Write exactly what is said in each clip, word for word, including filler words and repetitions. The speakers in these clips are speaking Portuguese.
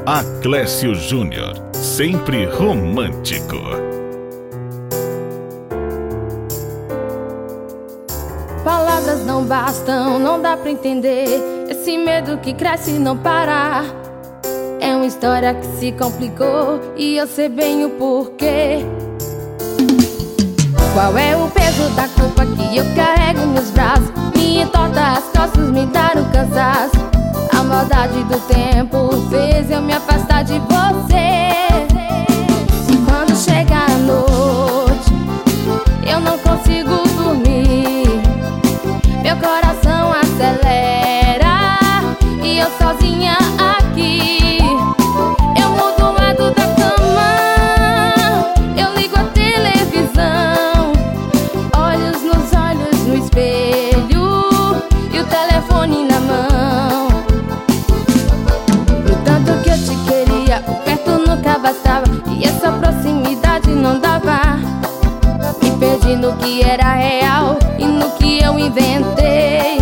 Aclécio Júnior, sempre romântico. Palavras não bastam, não dá pra entender esse medo que cresce e não para. É uma história que se complicou e eu sei bem o porquê. Qual é o peso da culpa que eu carrego nos braços? Me entorta as costas, me dá um cansaço. A maldade do tempo fez eu me afastar de você. E quando chega a noite, eu não consigo dormir. Meu coração acelera e eu sozinha aqui. Eu mudo o lado da cama, eu ligo a televisão, olhos nos olhos no espelho e o telefone na mão. O tanto que eu te queria, o perto nunca bastava e essa proximidade não dava. Me perdi no que era real e no que eu inventei.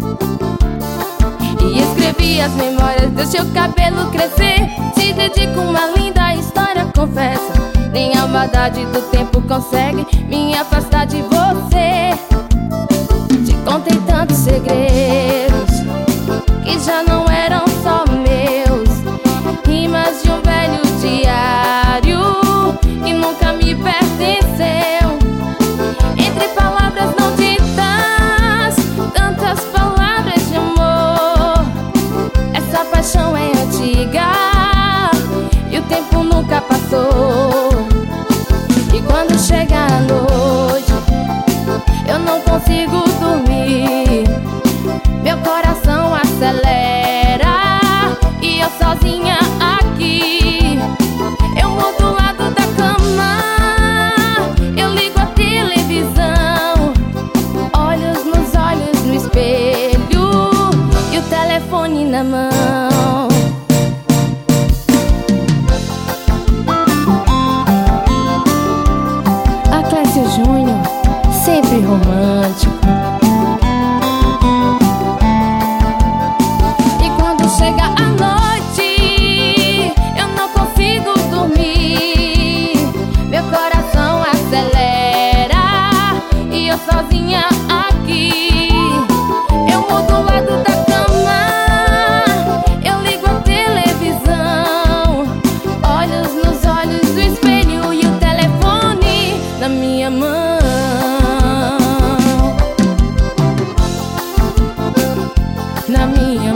E escrevi as memórias, deixei o cabelo crescer. Te dedico uma linda história, confessa. Nem a maldade do tempo consegue me afastar de você. Te contei tantos segredos que já não eram só meus, rimas de um velho diário que nunca me pertenceu. Entre palavras não ditas, tantas palavras de amor. Essa paixão é antiga e o tempo nunca passou. E quando chega a noite, eu não consigo dormir. Meu coração acelera e eu sozinha aqui. Eu mudo o lado da cama, eu ligo a televisão, olhos nos olhos no espelho e o telefone na mão. Aclécio Júnior, sempre romântico. E quando chega a noite, eu não consigo dormir. Meu coração acelera e eu sozinha aqui. Eu mudo o lado da cama, eu ligo a televisão, olhos nos olhos do espelho e o telefone na minha mão. Na minha